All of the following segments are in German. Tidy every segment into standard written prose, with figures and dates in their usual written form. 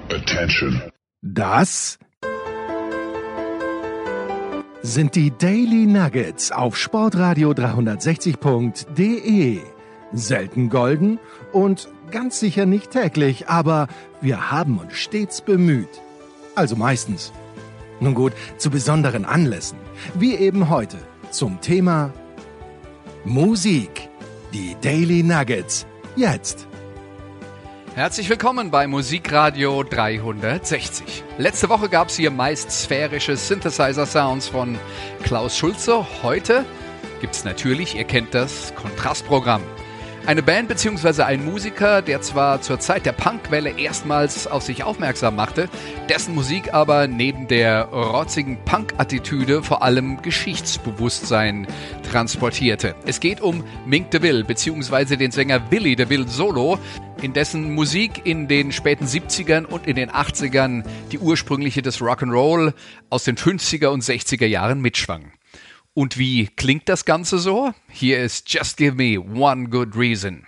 Attention. Das sind die Daily Nuggets auf Sportradio 360.de. Selten golden und ganz sicher nicht täglich, aber wir haben uns stets bemüht. Also meistens. Nun gut, zu besonderen Anlässen, wie eben heute zum Thema Musik. Die Daily Nuggets, jetzt. Herzlich willkommen bei Musikradio 360. Letzte Woche gab es hier meist sphärische Synthesizer-Sounds von Klaus Schulze. Heute gibt es natürlich, ihr kennt das, Kontrastprogramm. Eine Band bzw. ein Musiker, der zwar zur Zeit der Punkwelle erstmals auf sich aufmerksam machte, dessen Musik aber neben der rotzigen Punk-Attitüde vor allem Geschichtsbewusstsein transportierte. Es geht um Mink DeVille bzw. den Sänger Willy DeVille Solo, in dessen Musik in den späten 70ern und in den 80ern die ursprüngliche des Rock'n'Roll aus den 50er und 60er Jahren mitschwang. Und wie klingt das Ganze so? Hier ist Just Give Me One Good Reason.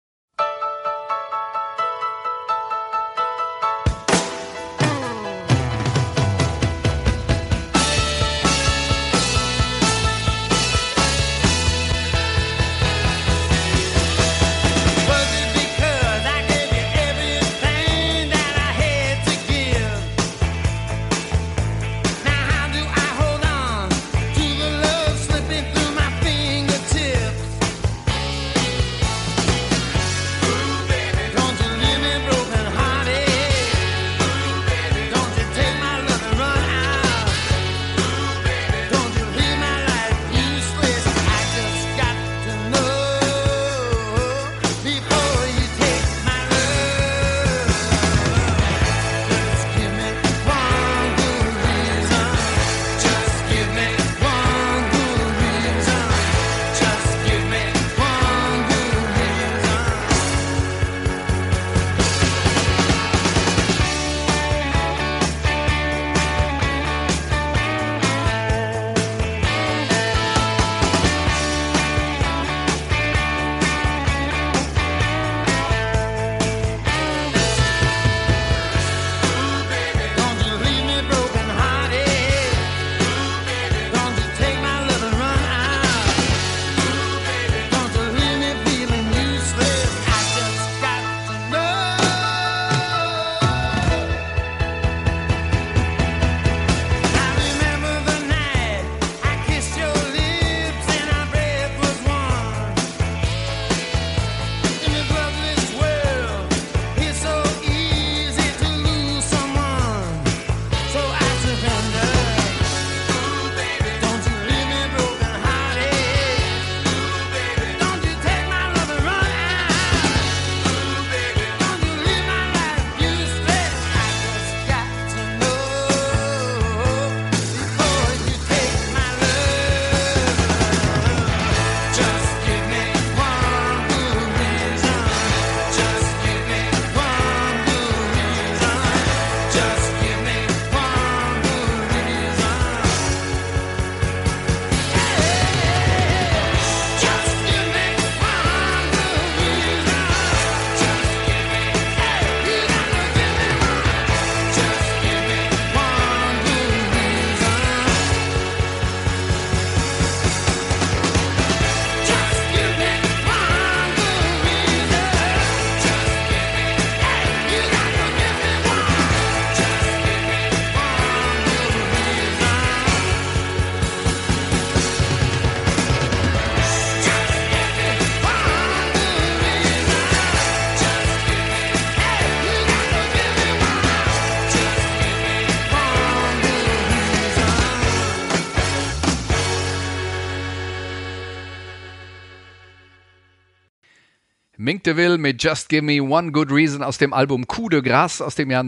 Mink DeVille mit Just Give Me One Good Reason aus dem Album Coup de Grâce aus dem Jahr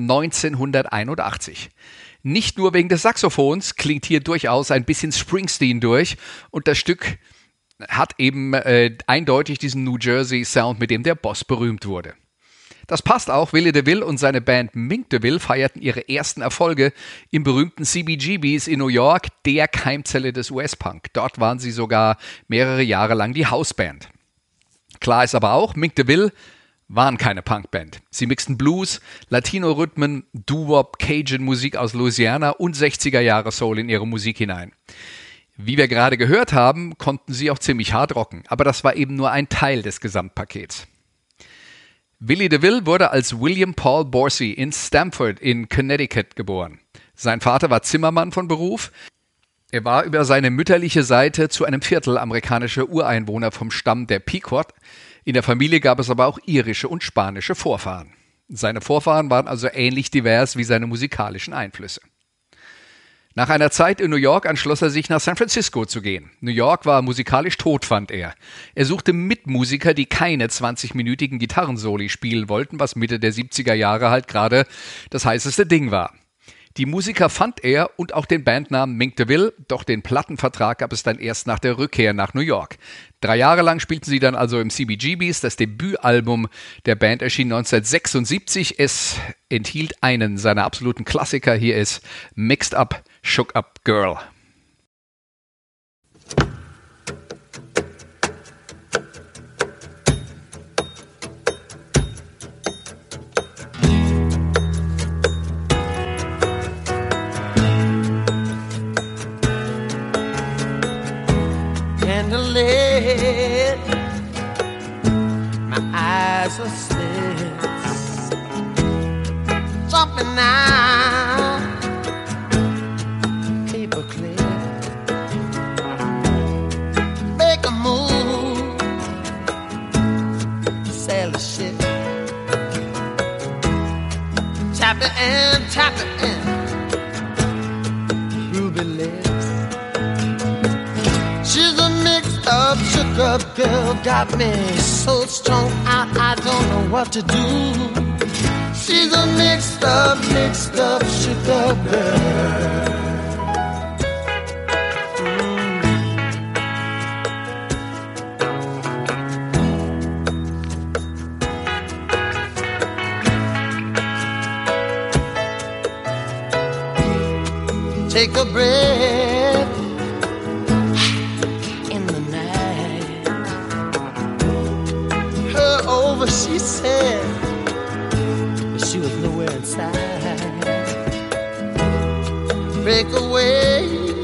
1981. Nicht nur wegen des Saxophons klingt hier durchaus ein bisschen Springsteen durch und das Stück hat eben eindeutig diesen New Jersey Sound, mit dem der Boss berühmt wurde. Das passt auch, Willy DeVille und seine Band Mink DeVille feierten ihre ersten Erfolge im berühmten CBGBs in New York, der Keimzelle des US-Punk. Dort waren sie sogar mehrere Jahre lang die Hausband. Klar ist aber auch, Mink DeVille waren keine Punkband. Sie mixten Blues, Latino-Rhythmen, Doo-Wop, Cajun-Musik aus Louisiana und 60er-Jahre-Soul in ihre Musik hinein. Wie wir gerade gehört haben, konnten sie auch ziemlich hart rocken, aber das war eben nur ein Teil des Gesamtpakets. Willie DeVille wurde als William Paul Borsey in Stamford in Connecticut geboren. Sein Vater war Zimmermann von Beruf. Er war über seine mütterliche Seite zu einem Viertel amerikanischer Ureinwohner vom Stamm der Pequot. In der Familie gab es aber auch irische und spanische Vorfahren. Seine Vorfahren waren also ähnlich divers wie seine musikalischen Einflüsse. Nach einer Zeit in New York entschloss er sich, nach San Francisco zu gehen. New York war musikalisch tot, fand er. Er suchte Mitmusiker, die keine 20-minütigen Gitarrensoli spielen wollten, was Mitte der 70er Jahre halt gerade das heißeste Ding war. Die Musiker fand er und auch den Bandnamen Mink DeVille, doch den Plattenvertrag gab es dann erst nach der Rückkehr nach New York. 3 Jahre lang spielten sie dann also im CBGBs. Das Debütalbum der Band erschien 1976. Es enthielt einen seiner absoluten Klassiker. Hier ist Mixed Up, Shook Up Girl. Candlelit, my eyes are slits, jumping out, paper clip, make a move, sail the ship, tap it in, ruby lips. She's a mixed up, shook up girl, got me so strung out, I don't know what to do. She's a mixed up, shook up girl. Take a breath in the night. Her over, she said, but she was nowhere inside. Breakaway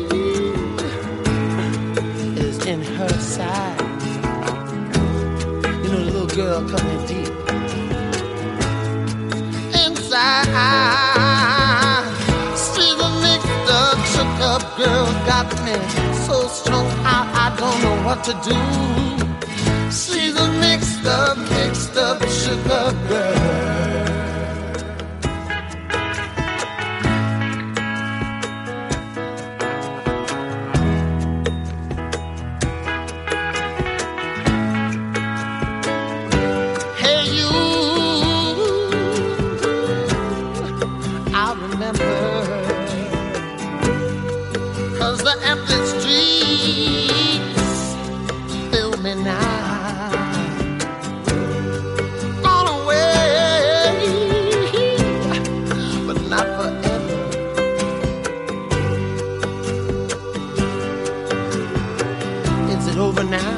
is in her side. You know, the little girl coming deep inside. Shook up girl, got me so strung out, I don't know what to do. She's a mixed up, shook up girl. Hey you, I remember the empty streets fill me now. Gone away, but not forever. Is it over now?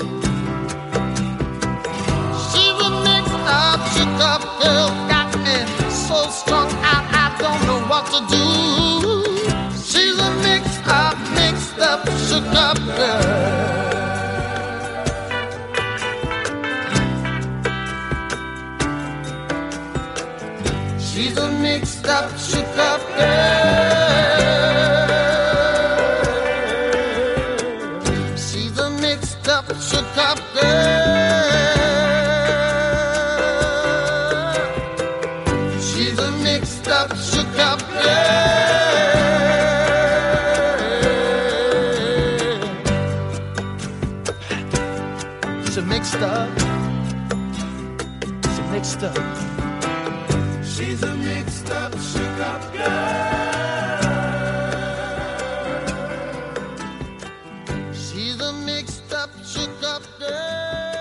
She's a mixed up, shook up girl, got me so strung out, I don't know what to do. She's a mixed up, shook up girl. She's a mixed up, shook up girl. She's a mixed up, shook up girl. She's a mixed up, shook up girl. Mixed up, she's mixed up. She's a mixed up, shook up girl. She's a mixed up, shook up girl.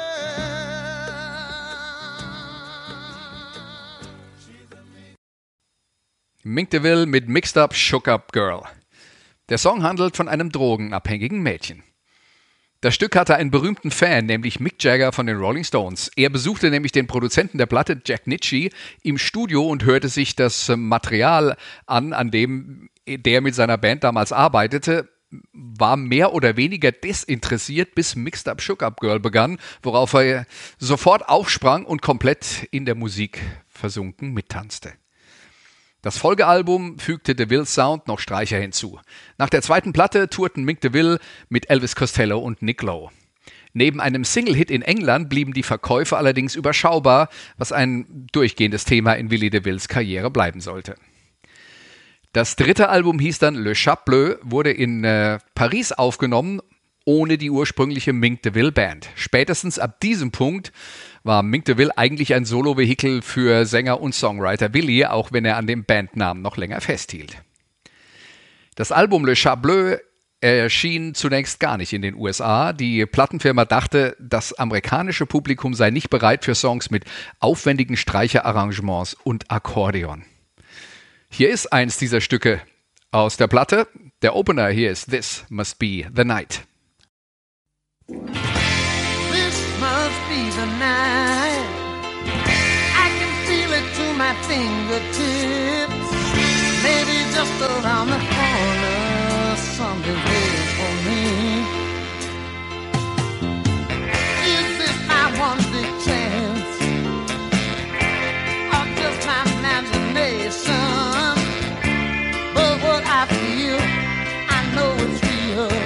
Mink DeVille mit Mixed Up, Shook Up Girl. Der Song handelt von einem drogenabhängigen Mädchen. Das Stück hatte einen berühmten Fan, nämlich Mick Jagger von den Rolling Stones. Er besuchte nämlich den Produzenten der Platte, Jack Nitzsche, im Studio und hörte sich das Material an dem der mit seiner Band damals arbeitete, war mehr oder weniger desinteressiert, bis Mixed Up Shook Up Girl begann, worauf er sofort aufsprang und komplett in der Musik versunken mittanzte. Das Folgealbum fügte DeVille's Sound noch Streicher hinzu. Nach der zweiten Platte tourten Mick DeVille mit Elvis Costello und Nick Lowe. Neben einem Single-Hit in England blieben die Verkäufe allerdings überschaubar, was ein durchgehendes Thema in Willy DeVilles Karriere bleiben sollte. Das dritte Album hieß dann Le Chat Bleu, wurde in Paris aufgenommen, ohne die ursprüngliche Mick DeVille Band. Spätestens ab diesem Punkt war Mick DeVille eigentlich ein Solo-Vehikel für Sänger und Songwriter Willy, auch wenn er an dem Bandnamen noch länger festhielt. Das Album Le Chat Bleu erschien zunächst gar nicht in den USA. Die Plattenfirma dachte, das amerikanische Publikum sei nicht bereit für Songs mit aufwendigen Streicherarrangements und Akkordeon. Hier ist eins dieser Stücke aus der Platte. Der Opener hier ist This Must Be the Night. This must be the night. I can feel it to my fingertips. Maybe just around the corner, something waits for me. Is this my one big chance? Or just my imagination? But what I feel, I know it's real.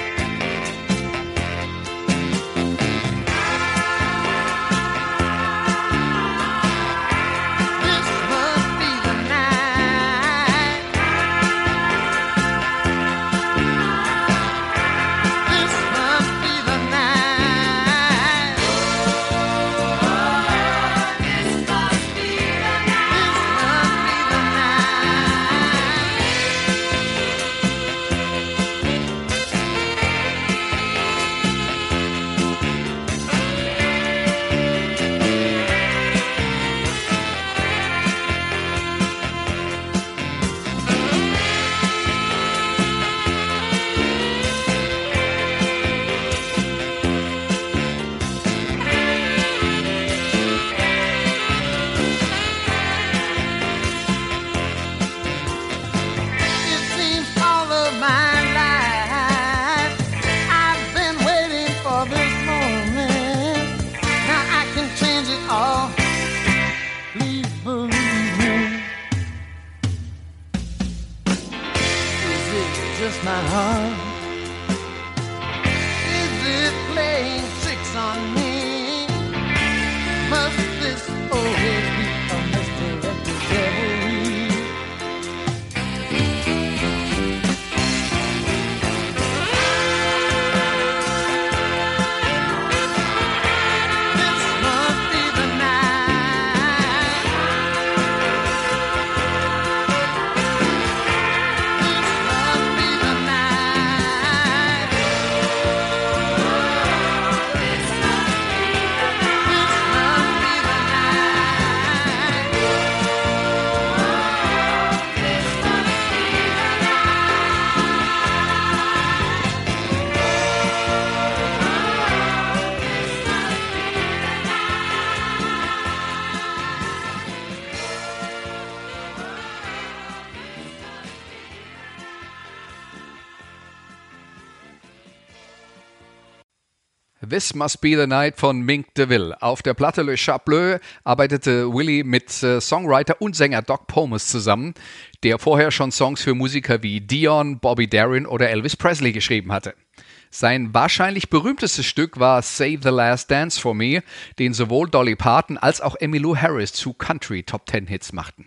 This Must Be the Night von Mick DeVille. Auf der Platte Le Chat Bleu arbeitete Willy mit Songwriter und Sänger Doc Pomus zusammen, der vorher schon Songs für Musiker wie Dion, Bobby Darin oder Elvis Presley geschrieben hatte. Sein wahrscheinlich berühmtestes Stück war Save the Last Dance for Me, den sowohl Dolly Parton als auch Emmylou Harris zu Country-Top-10-Hits machten.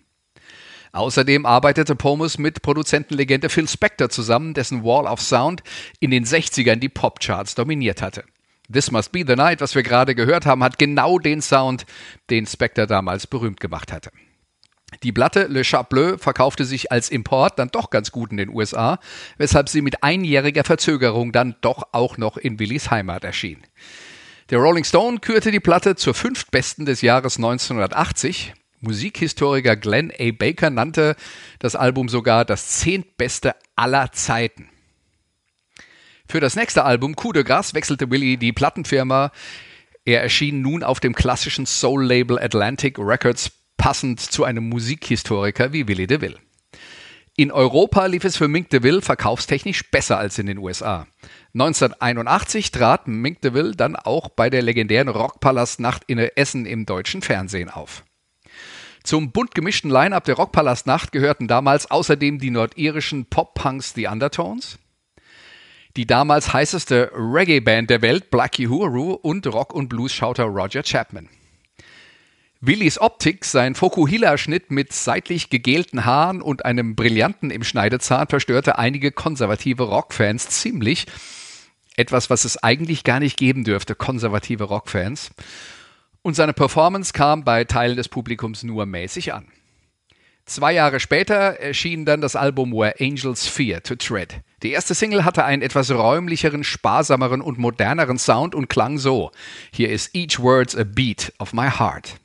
Außerdem arbeitete Pomus mit Produzentenlegende Phil Spector zusammen, dessen Wall of Sound in den 60ern die Popcharts dominiert hatte. This Must Be the Night, was wir gerade gehört haben, hat genau den Sound, den Spector damals berühmt gemacht hatte. Die Platte Le Chat Bleu verkaufte sich als Import dann doch ganz gut in den USA, weshalb sie mit einjähriger Verzögerung dann doch auch noch in Willys Heimat erschien. Der Rolling Stone kürte die Platte zur 5. besten des Jahres 1980. Musikhistoriker Glenn A. Baker nannte das Album sogar das 10. beste aller Zeiten. Für das nächste Album Coup de Grâce wechselte Willie die Plattenfirma. Er erschien nun auf dem klassischen Soul-Label Atlantic Records, passend zu einem Musikhistoriker wie Willie DeVille. In Europa lief es für Mink DeVille verkaufstechnisch besser als in den USA. 1981 trat Mink DeVille dann auch bei der legendären Rockpalastnacht in Essen im deutschen Fernsehen auf. Zum bunt gemischten Line-Up der Rockpalastnacht gehörten damals außerdem die nordirischen Pop-Punks The Undertones, die damals heißeste Reggae-Band der Welt Black Uhuru und Rock- und Blues-Schauter Roger Chapman. Willies Optik, sein Fokuhila-Schnitt mit seitlich gegelten Haaren und einem Brillanten im Schneidezahn verstörte einige konservative Rockfans ziemlich. Etwas, was es eigentlich gar nicht geben dürfte, konservative Rockfans. Und seine Performance kam bei Teilen des Publikums nur mäßig an. 2 Jahre später erschien dann das Album Where Angels Fear to Tread. Die erste Single hatte einen etwas räumlicheren, sparsameren und moderneren Sound und klang so. Hier ist Each Word's a Beat of My Heart.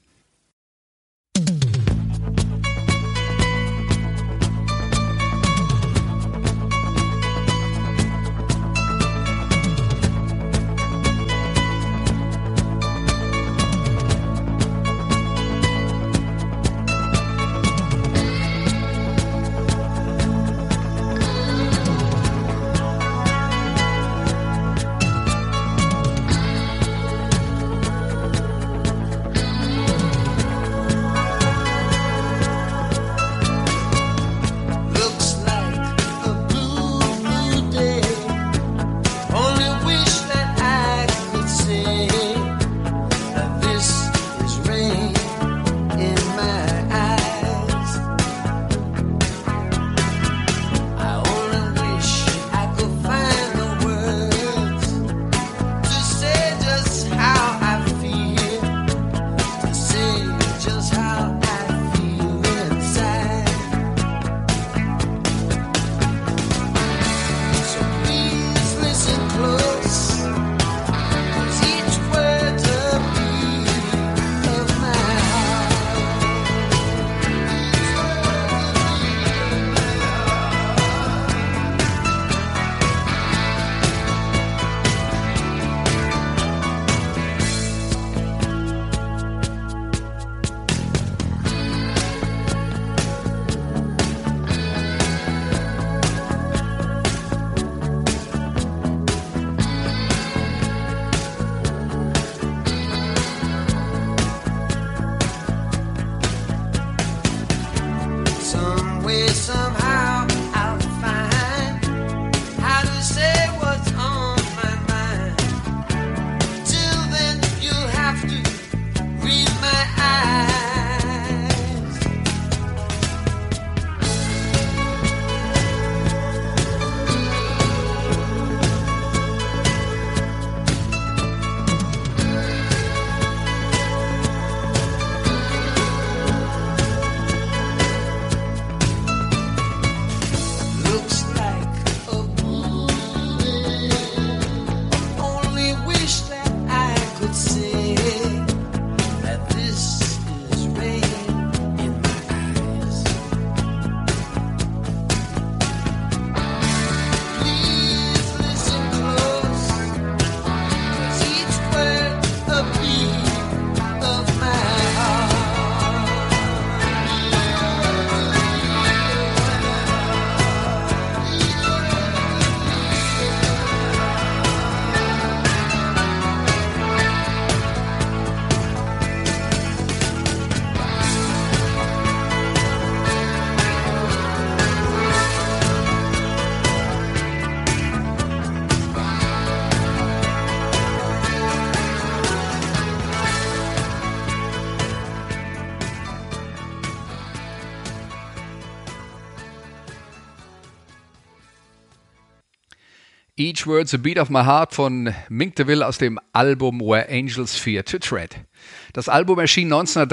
Each Word's a Beat of My Heart von Mink DeVille aus dem Album Where Angels Fear to Tread. Das Album erschien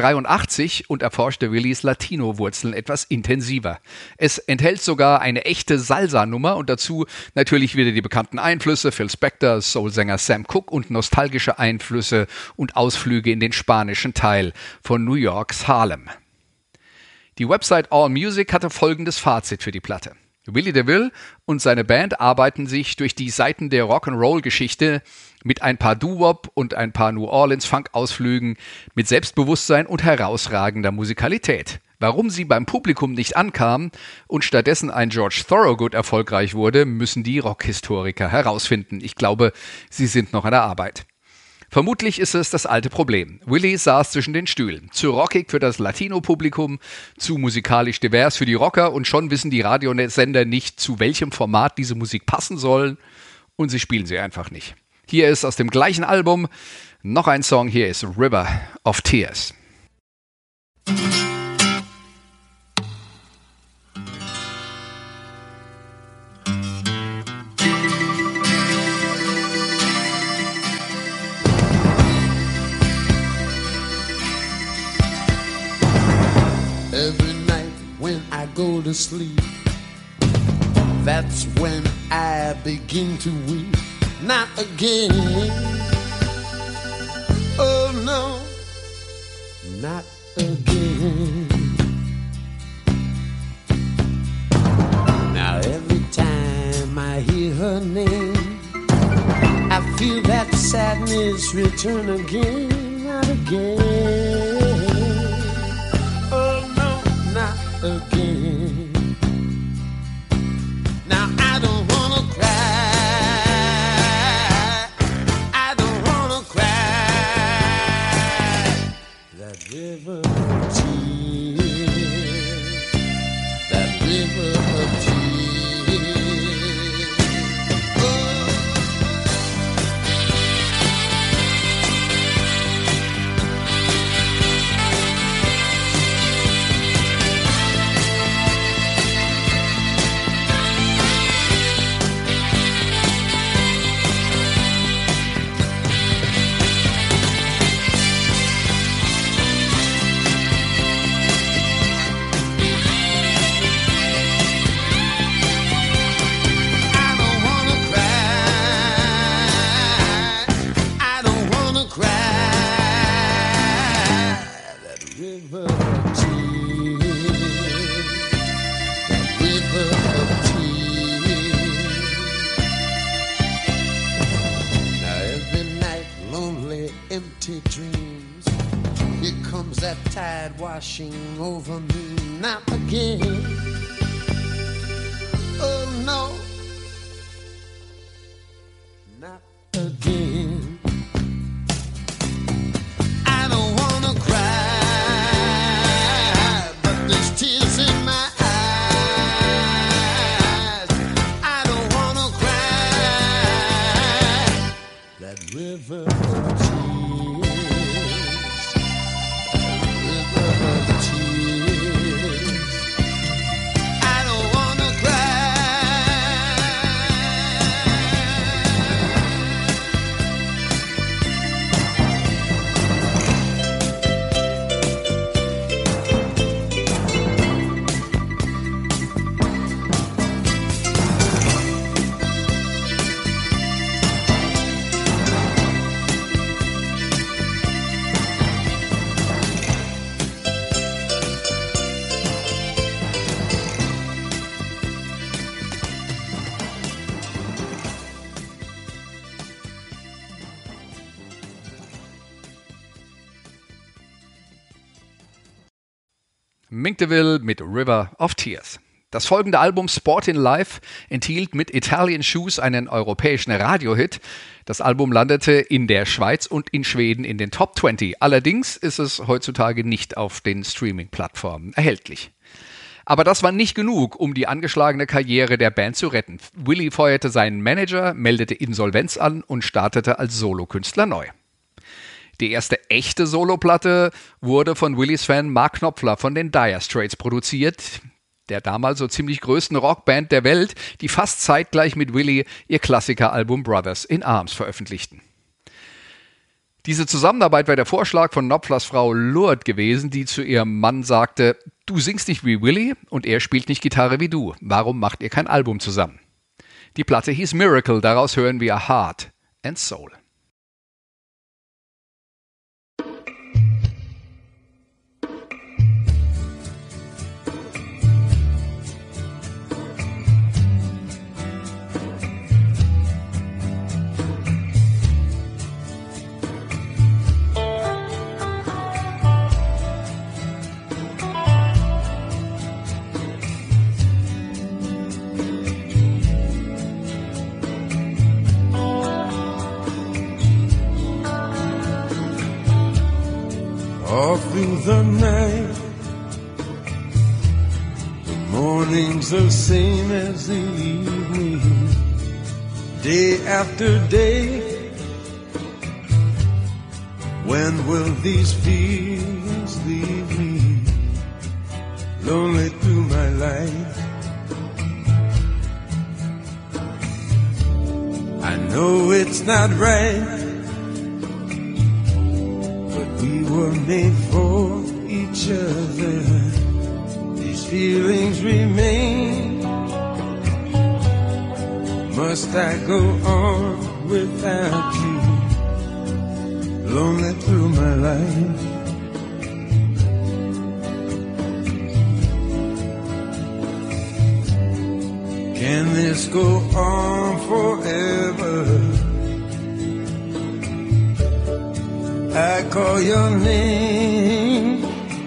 1983 und erforschte Willies Latino-Wurzeln etwas intensiver. Es enthält sogar eine echte Salsa-Nummer und dazu natürlich wieder die bekannten Einflüsse Phil Spector, Soulsänger Sam Cooke und nostalgische Einflüsse und Ausflüge in den spanischen Teil von New Yorks Harlem. Die Website AllMusic hatte folgendes Fazit für die Platte. Willie DeVille und seine Band arbeiten sich durch die Seiten der Rock'n'Roll-Geschichte mit ein paar Doo-Wop und ein paar New Orleans-Funk-Ausflügen, mit Selbstbewusstsein und herausragender Musikalität. Warum sie beim Publikum nicht ankamen und stattdessen ein George Thorogood erfolgreich wurde, müssen die Rockhistoriker herausfinden. Ich glaube, sie sind noch an der Arbeit. Vermutlich ist es das alte Problem. Willie saß zwischen den Stühlen. Zu rockig für das Latino-Publikum, zu musikalisch divers für die Rocker und schon wissen die Radiosender nicht, zu welchem Format diese Musik passen soll und sie spielen sie einfach nicht. Hier ist aus dem gleichen Album noch ein Song, hier ist River of Tears. Every night when I go to sleep, that's when I begin to weep. Not again. Oh no, not again. Now every time I hear her name, I feel that sadness return again, not again. Again. Now I don't wanna cry, I don't wanna cry. That river of tears, that river of tears. Oh. Washing over me, not again. Oh no, not again. I don't wanna cry, but there's tears in my eyes. I don't wanna cry. That river of tears. Mink DeVille mit River of Tears. Das folgende Album Sportin' Life enthielt mit Italian Shoes einen europäischen Radiohit. Das Album landete in der Schweiz und in Schweden in den Top 20. Allerdings ist es heutzutage nicht auf den Streaming-Plattformen erhältlich. Aber das war nicht genug, um die angeschlagene Karriere der Band zu retten. Willie feuerte seinen Manager, meldete Insolvenz an und startete als Solokünstler neu. Die erste echte Soloplatte wurde von Willies Fan Mark Knopfler von den Dire Straits produziert, der damals so ziemlich größten Rockband der Welt, die fast zeitgleich mit Willie ihr Klassikeralbum Brothers in Arms veröffentlichten. Diese Zusammenarbeit war der Vorschlag von Knopflers Frau Lourdes gewesen, die zu ihrem Mann sagte: Du singst nicht wie Willie und er spielt nicht Gitarre wie du. Warum macht ihr kein Album zusammen? Die Platte hieß Miracle, daraus hören wir Heart and Soul. through the night. The morning's the same as the evening, day after day. When will these feelings leave me, lonely through my life? I know it's not right, but we were made for each other. These feelings remain. Must I go on without you, lonely through my life? Can this go on forever? I call your name,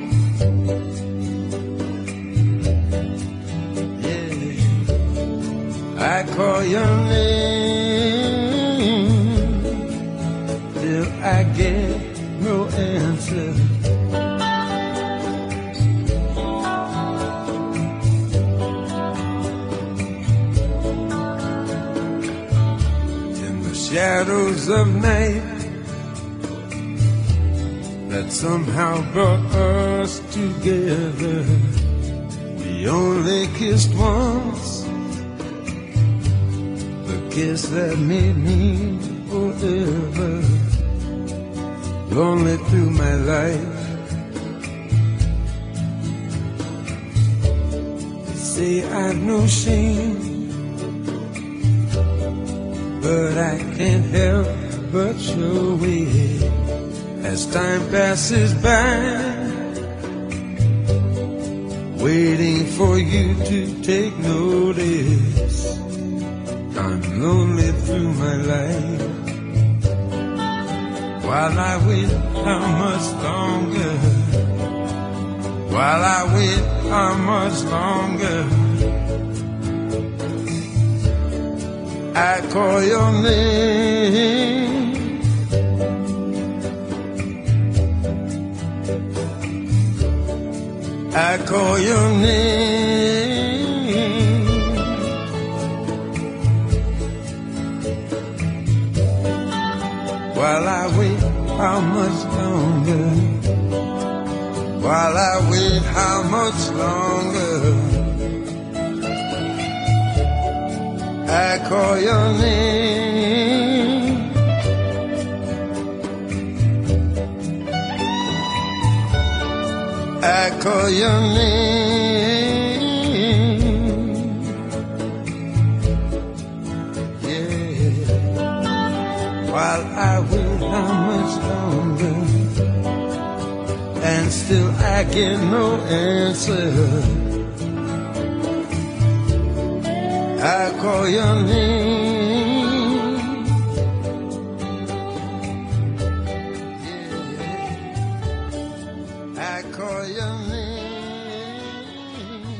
yeah, I call your name, till I get no answer. Shadows of night that somehow brought us together. We only kissed once, the kiss that made me forever, lonely through my life. They say I've no shame, but I can't help but show it as time passes by, waiting for you to take notice. I'm lonely through my life. While I wait, how much longer? While I wait, how much longer? I call your name, I call your name, while I wait, how much longer? While I wait, how much longer? I call your name, I call your name, yeah. While I wait, how much longer? And still I get no answer. I call your name, yeah. I call your name.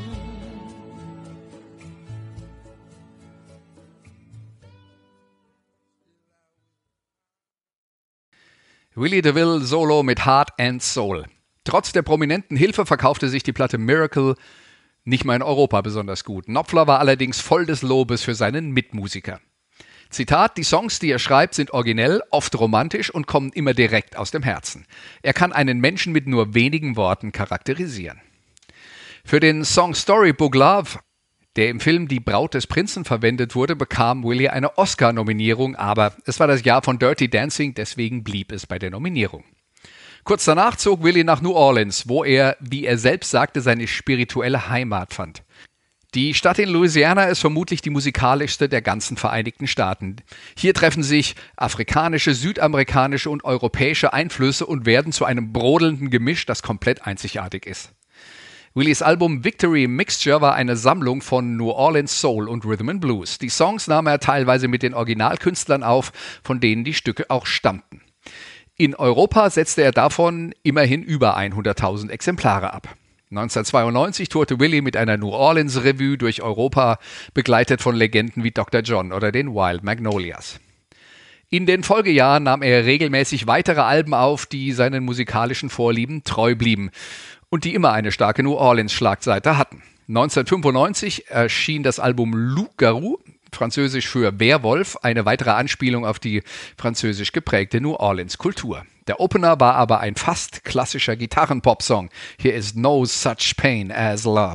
Willie DeVille Solo mit Heart and Soul. Trotz der prominenten Hilfe verkaufte sich die Platte Miracle nicht mal in Europa besonders gut. Knopfler war allerdings voll des Lobes für seinen Mitmusiker. Zitat: Die Songs, die er schreibt, sind originell, oft romantisch und kommen immer direkt aus dem Herzen. Er kann einen Menschen mit nur wenigen Worten charakterisieren. Für den Song Storybook Love, der im Film Die Braut des Prinzen verwendet wurde, bekam Willie eine Oscar-Nominierung, aber es war das Jahr von Dirty Dancing, deswegen blieb es bei der Nominierung. Kurz danach zog Willie nach New Orleans, wo er, wie er selbst sagte, seine spirituelle Heimat fand. Die Stadt in Louisiana ist vermutlich die musikalischste der ganzen Vereinigten Staaten. Hier treffen sich afrikanische, südamerikanische und europäische Einflüsse und werden zu einem brodelnden Gemisch, das komplett einzigartig ist. Willies Album Victory Mixture war eine Sammlung von New Orleans Soul und Rhythm and Blues. Die Songs nahm er teilweise mit den Originalkünstlern auf, von denen die Stücke auch stammten. In Europa setzte er davon immerhin über 100.000 Exemplare ab. 1992 tourte Willie mit einer New Orleans Revue durch Europa, begleitet von Legenden wie Dr. John oder den Wild Magnolias. In den Folgejahren nahm er regelmäßig weitere Alben auf, die seinen musikalischen Vorlieben treu blieben und die immer eine starke New Orleans-Schlagseite hatten. 1995 erschien das Album Loup-Garou, französisch für Werwolf, eine weitere Anspielung auf die französisch geprägte New Orleans-Kultur. Der Opener war aber ein fast klassischer Gitarren-Pop-Song. Here is no such pain as love.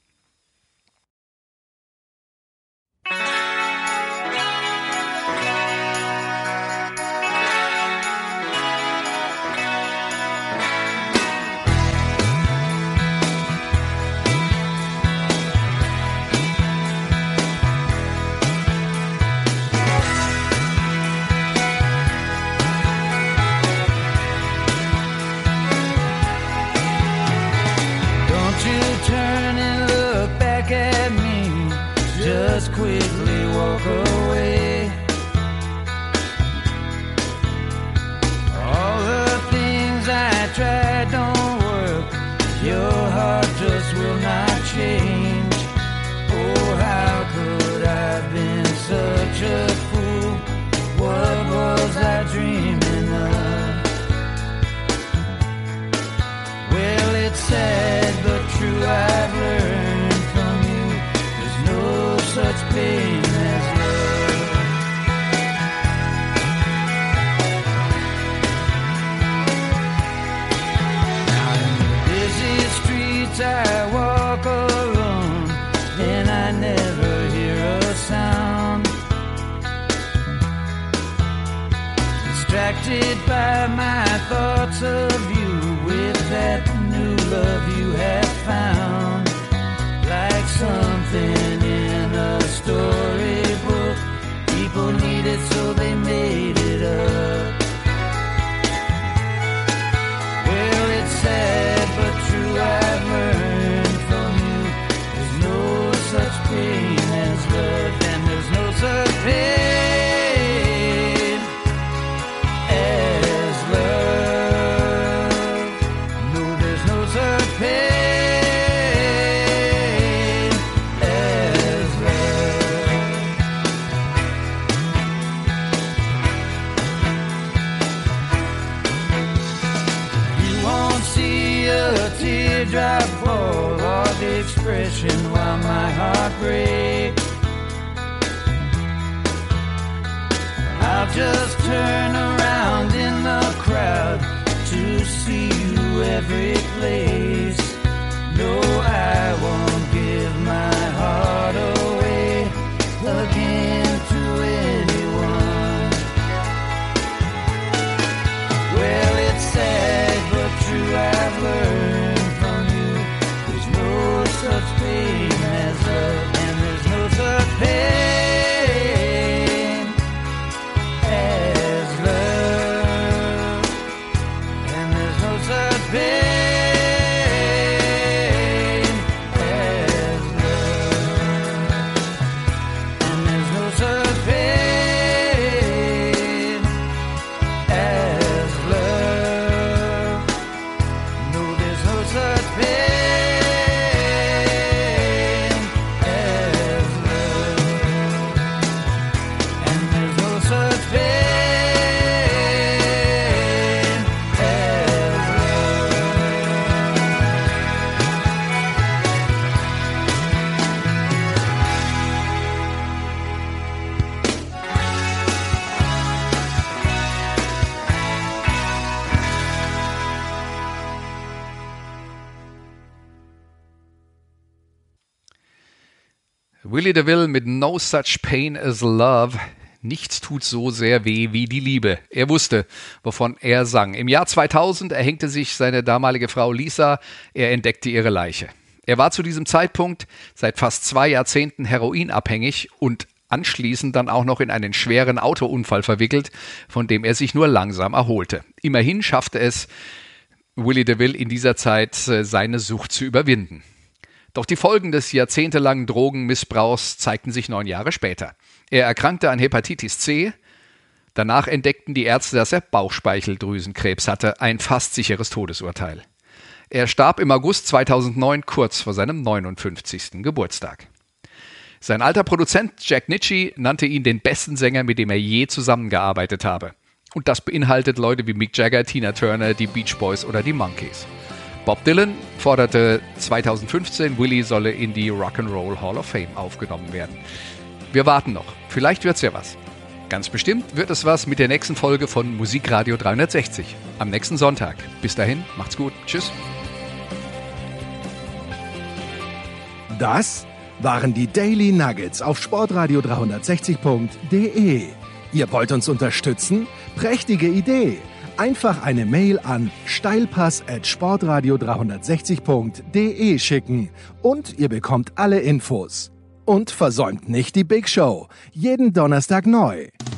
Just quickly walk away. All the things I tried don't work. Your heart just will not change. Oh, how could I have been such a fool? What was I dreaming of? Well, it's sad but true, I've learned from you. There's no such pain as love. Now in the busy streets I walk alone, and I never hear a sound. Distracted by my thoughts of you, with that new love you have found. Like something in a storybook, people need it so they made it up. Well, it's sad but true, I've learned from you. There's no such pain as love, and there's no such pain as love. No, there's no such pain. Teardrop fall of expression while my heart breaks. I'll just turn around in the crowd to see you every place. No, I won't give my heart away again to anyone. Well, it's sad but true, I've learned such pain as love, and there's no such pain as love, and there's no such pain as love, and there's no such pain as love. No, there's no such pain. Willie DeVille mit No Such Pain as Love. Nichts tut so sehr weh wie die Liebe. Er wusste, wovon er sang. Im Jahr 2000 erhängte sich seine damalige Frau Lisa. Er entdeckte ihre Leiche. Er war zu diesem Zeitpunkt seit fast 2 Jahrzehnten heroinabhängig und anschließend dann auch noch in einen schweren Autounfall verwickelt, von dem er sich nur langsam erholte. Immerhin schaffte es Willie DeVille in dieser Zeit, seine Sucht zu überwinden. Doch die Folgen des jahrzehntelangen Drogenmissbrauchs zeigten sich 9 Jahre später. Er erkrankte an Hepatitis C. Danach entdeckten die Ärzte, dass er Bauchspeicheldrüsenkrebs hatte, ein fast sicheres Todesurteil. Er starb im August 2009, kurz vor seinem 59. Geburtstag. Sein alter Produzent Jack Nitzsche nannte ihn den besten Sänger, mit dem er je zusammengearbeitet habe. Und das beinhaltet Leute wie Mick Jagger, Tina Turner, die Beach Boys oder die Monkees. Bob Dylan forderte 2015, Willie solle in die Rock'n'Roll Hall of Fame aufgenommen werden. Wir warten noch. Vielleicht wird's ja was. Ganz bestimmt wird es was mit der nächsten Folge von Musikradio 360 am nächsten Sonntag. Bis dahin, macht's gut. Tschüss. Das waren die Daily Nuggets auf sportradio360.de. Ihr wollt uns unterstützen? Prächtige Idee! Einfach eine Mail an steilpass@sportradio360.de schicken und ihr bekommt alle Infos. Und versäumt nicht die Big Show. Jeden Donnerstag neu.